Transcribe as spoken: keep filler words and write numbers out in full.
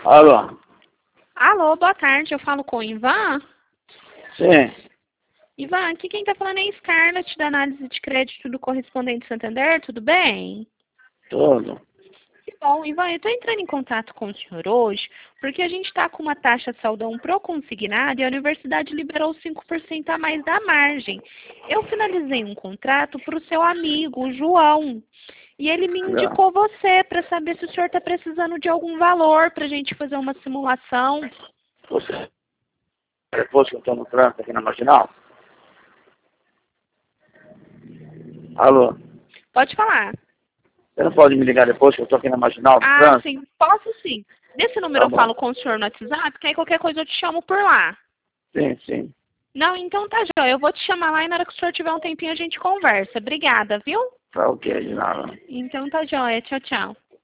Alô? Alô, boa tarde, eu falo com o Ivan. Sim, Ivan, aqui quem está falando é a Scarlett, da análise de crédito do Correspondente Santander, tudo bem? tudo. Que bom, Ivan, eu estou entrando em contato com o senhor hoje, porque a gente está com uma taxa saldão pró-consignada e a universidade liberou cinco por cento a mais da margem. Eu finalizei um contrato para o seu amigo, o João, e ele me Já. indicou você para saber se o senhor está precisando de algum valor para a gente fazer uma simulação. Você, depois que eu estou no trânsito aqui na Marginal? Alô? Pode falar. Você não pode me ligar depois que eu estou aqui na Marginal, no Ah, trânsito? sim, posso sim. Nesse número Tá eu bom. falo com o senhor no WhatsApp, que aí qualquer coisa eu te chamo por lá. Sim, sim. Não, então tá, Jó. Eu vou te chamar lá e na hora que o senhor tiver um tempinho a gente conversa. Obrigada, viu? Tá ok, de nada. Então tá, joia. Tchau, tchau.